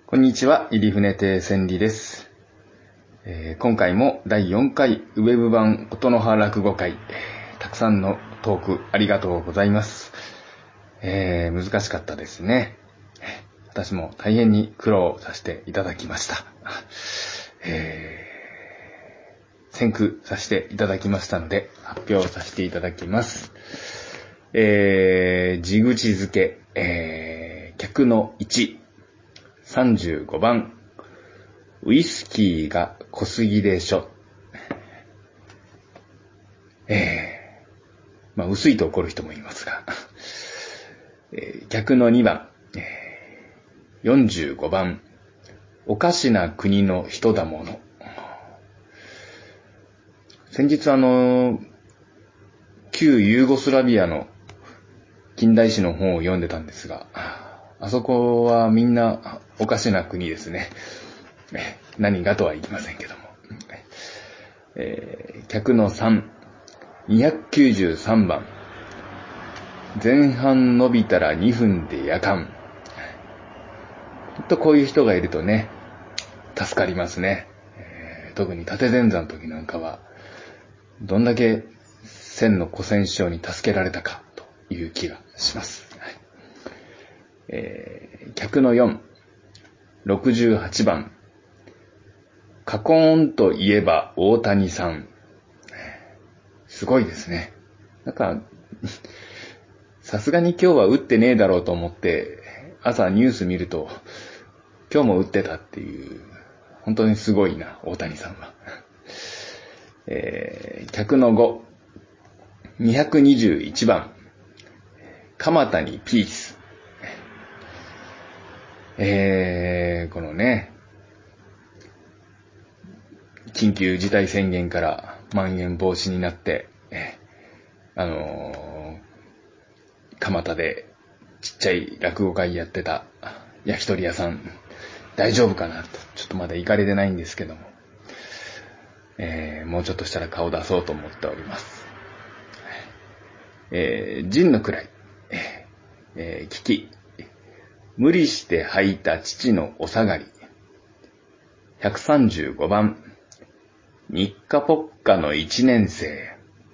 こんにちは、入船亭千里です。今回も第4回ウェブ版音の葉落語会、たくさんのトークありがとうございます。難しかったですね。私も大変に苦労させていただきました。選句させていただきましたので発表させていただきます。地口付け、客の1、35番、ウイスキーが濃すぎでしょ。薄いと怒る人もいますが、客の2番、45番、おかしな国の人だもの。先日旧ユーゴスラビアの近代史の本を読んでたんですが、あそこはみんなおかしな国ですね。何がとは言いませんけども。客の3、293番。前半伸びたら2分で夜間。ほんとこういう人がいるとね、助かりますね。特に立前座の時なんかは、どんだけ千の古戦師匠に助けられたかという気がします。客の4、68番。カコーンといえば大谷さん。すごいですね。なんか、さすがに今日は打ってねえだろうと思って、朝ニュース見ると、今日も打ってたっていう、本当にすごいな、大谷さんは。客の5、221番。蒲田にピース。このね、緊急事態宣言からまん延防止になって、蒲田でちっちゃい落語会やってた焼き鳥屋さん、大丈夫かなと、ちょっとまだ行かれてないんですけども、もうちょっとしたら顔出そうと思っております。陣の位、聞き、無理して吐いた父のお下がり、135番、日課ポッカの1年生。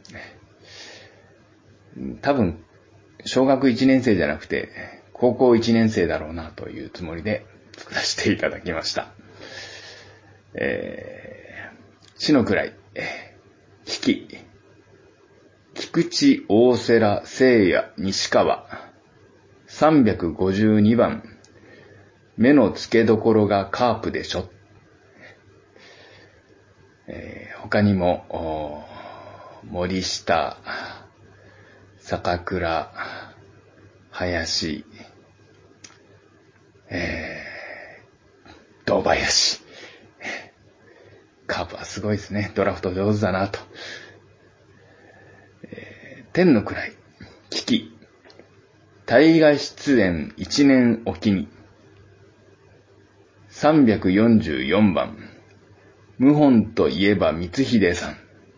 多分、小学1年生じゃなくて、高校1年生だろうなというつもりで作らせていただきました。死の位、引き、菊池大瀬良聖夜西川、352番、目の付けどころがカープでしょ。他にも、森下、坂倉、林、堂林。カープはすごいですね。ドラフト上手だなと。天の位、危機、大河出演1年おきに、344番、謀反といえば光秀さん。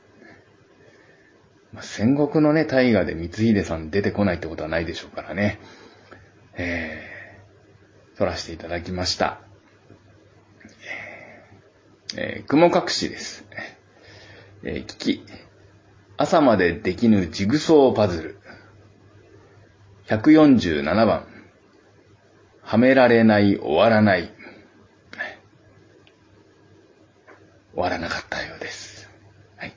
戦国のね、大河で光秀さん出てこないってことはないでしょうからね。撮らせていただきました。雲隠しです。聞き、朝までできぬジグソーパズル。147番、はめられない終わらない。終わらなかったようです。はい。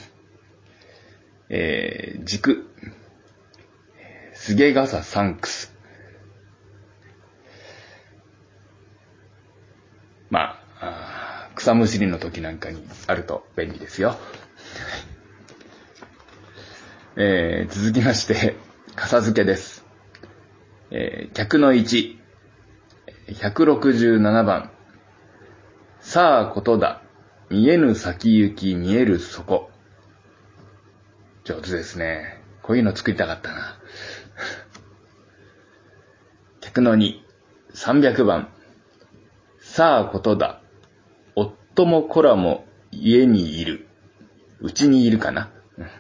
軸、すげ傘サンクス。草むしりの時なんかにあると便利ですよ。続きまして、笠付けです。客の1、167番。さあことだ。見えぬ先行き見える底。上手ですね。こういうの作りたかったな。客の2、300番。さあことだ。夫も子らも家にいる。うちにいるかな。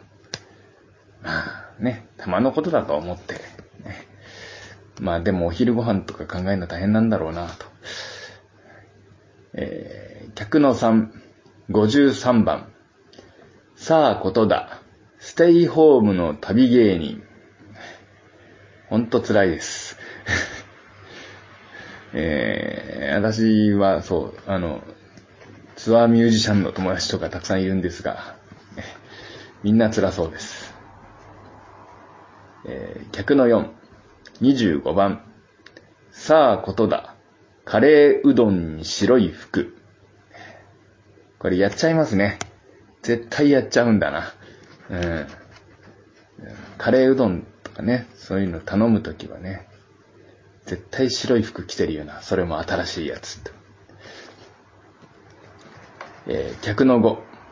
たまのことだと思って。でもお昼ご飯とか考えるの大変なんだろうなと。 客の3、53番。さあことだ。ステイホームの旅芸人。ほんと辛いです。私はそう、ツアーミュージシャンの友達とかたくさんいるんですが、みんな辛そうです。客の4、25番。さあことだ。カレーうどんに白い服。これやっちゃいますね。絶対やっちゃうんだな。カレーうどんとかね、そういうの頼むときはね、絶対白い服着てるよな。それも新しいやつと。客の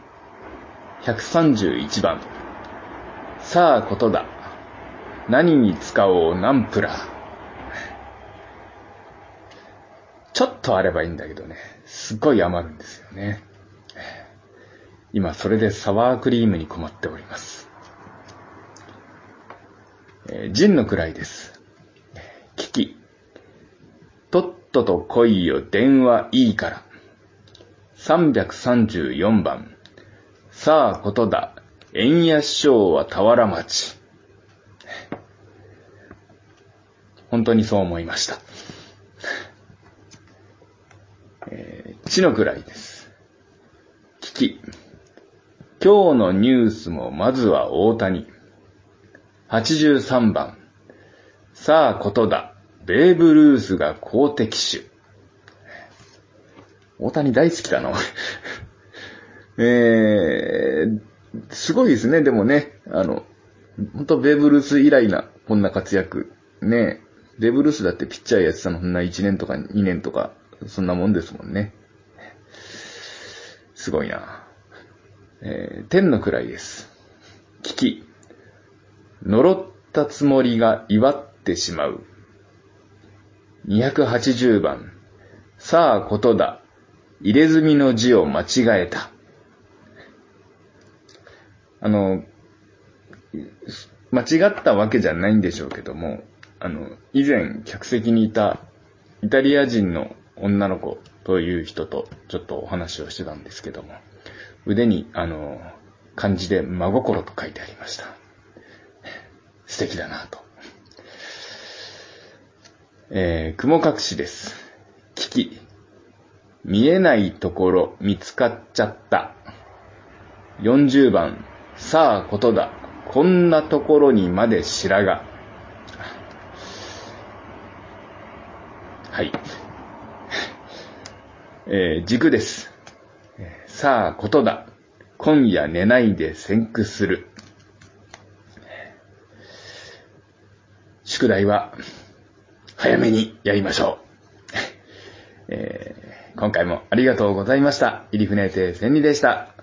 5、131番。さあことだ。何に使おうナンプラー。ちょっとあればいいんだけどね、すっごい余るんですよね。今それでサワークリームに困っております。陣の位です。キキ。とっとと来いよ電話いいから。334番。さあことだ。円安商は田原町。本当にそう思いました。地の位です。キキ。今日のニュースもまずは大谷。83番。さあことだ。ベーブ・ルースが好敵手。大谷大好きだな。すごいですね。でもね、本当ベーブ・ルース以来な、こんな活躍。ね、ベーブ・ルースだってピッチャーやってたの、そんな1年とか2年とか、そんなもんですもんね。すごいな。天の位です。キキ。呪ったつもりが祝ってしまう。280番。さあことだ。入れ墨の字を間違えた。間違ったわけじゃないんでしょうけども、以前客席にいたイタリア人の女の子という人とちょっとお話をしてたんですけども、腕に漢字で真心と書いてありました。素敵だなと。雲隠しです。キキ。見えないところ見つかっちゃった。40番。さあことだ。こんなところにまで白髪。はい。軸です。さあことだ。今夜寝ないで先駆する。宿題は早めにやりましょう。今回もありがとうございました。入船亭千里でした。